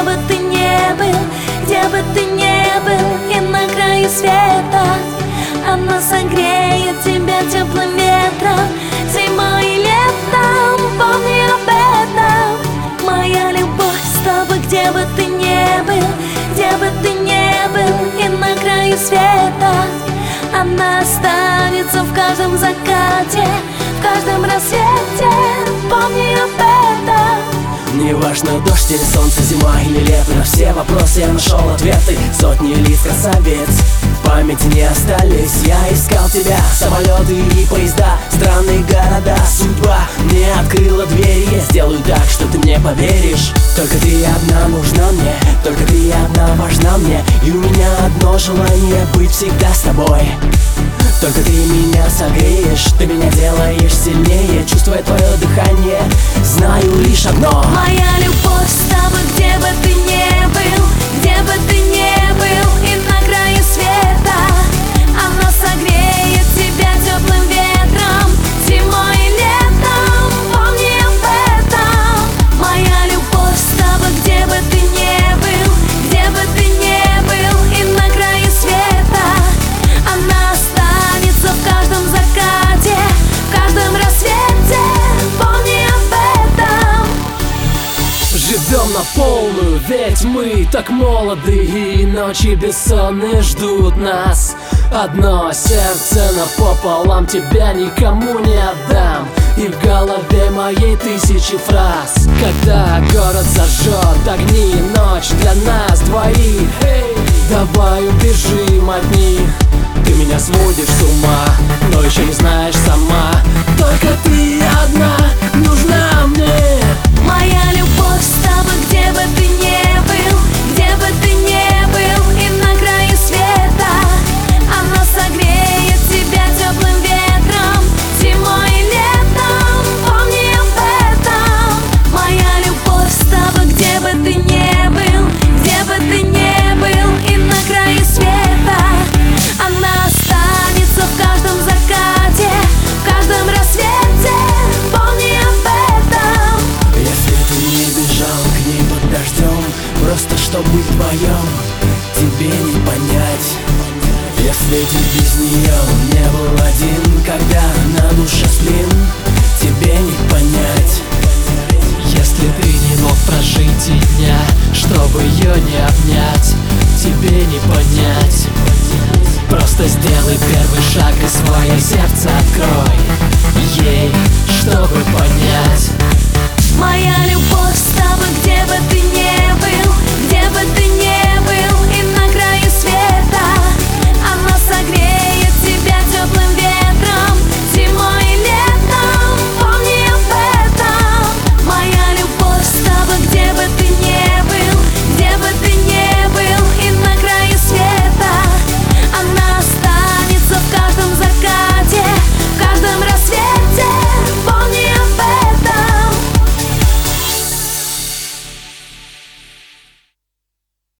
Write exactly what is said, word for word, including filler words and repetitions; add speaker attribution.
Speaker 1: где бы ты ни был, где бы ты ни был, и на краю света она согреет тебя теплым ветром, зимой и летом. Помни об этом, моя любовь с тобой, где бы ты ни был, где бы ты ни был, и на краю света она останется в каждом закате, в каждом рассвете. Помни об этом.
Speaker 2: Неважно, дождь или солнце, зима или лето, на все вопросы я нашел ответы. Сотни лиц красавиц в памяти не остались. Я искал тебя, самолеты и поезда, странные города. Судьба мне открыла двери, я сделаю так, что ты мне поверишь. Только ты одна нужна мне, только ты одна важна мне, и у меня одно желание — быть всегда с тобой. Только ты меня согреешь, ты меня делаешь сильнее, чувствуя твое дыхание, знаю лишь одно.
Speaker 1: Моя любовь с тобой, где бы ты ни был, где бы ты ни был, и на краю света она согреет тебя теплым ветром, зимой и летом. Помни об этом. Моя любовь с тобой, где бы ты ни был, где бы ты ни был, и на краю света она останется в каждом закате, в каждом рассвете. Помни об этом.
Speaker 2: Живем на полную, ведь мы так молоды, и ночи бессонные ждут нас. Одно сердце напополам, тебя никому не отдам, и в голове моей тысячи фраз. Когда город зажжет огни, ночь для нас двоих, эй, давай убежим от них. Ты меня сводишь с ума, но еще не знаешь сама, только ты одна нужна мне.
Speaker 1: Моя любовь с тобой, где бы ты ни был, где бы ты ни был, и на краю света она согреет тебя теплым ветром, зимой и летом. Помни об этом. Моя любовь с тобой, где бы ты ни был, где бы ты ни был, и на краю света она останется в каждом закате, в каждом рассвете. Помни об этом.
Speaker 2: Если ты не бежал к ней под дождем, просто чтоб быть вдвоем, тебе не понять. Если ты без нее не был один, когда на душе сплин, тебе не понять. Если ты не мог прожить и дня, чтобы ее не обнять, тебе не понять. Просто сделай первый шаг и свое сердце открой ей, чтобы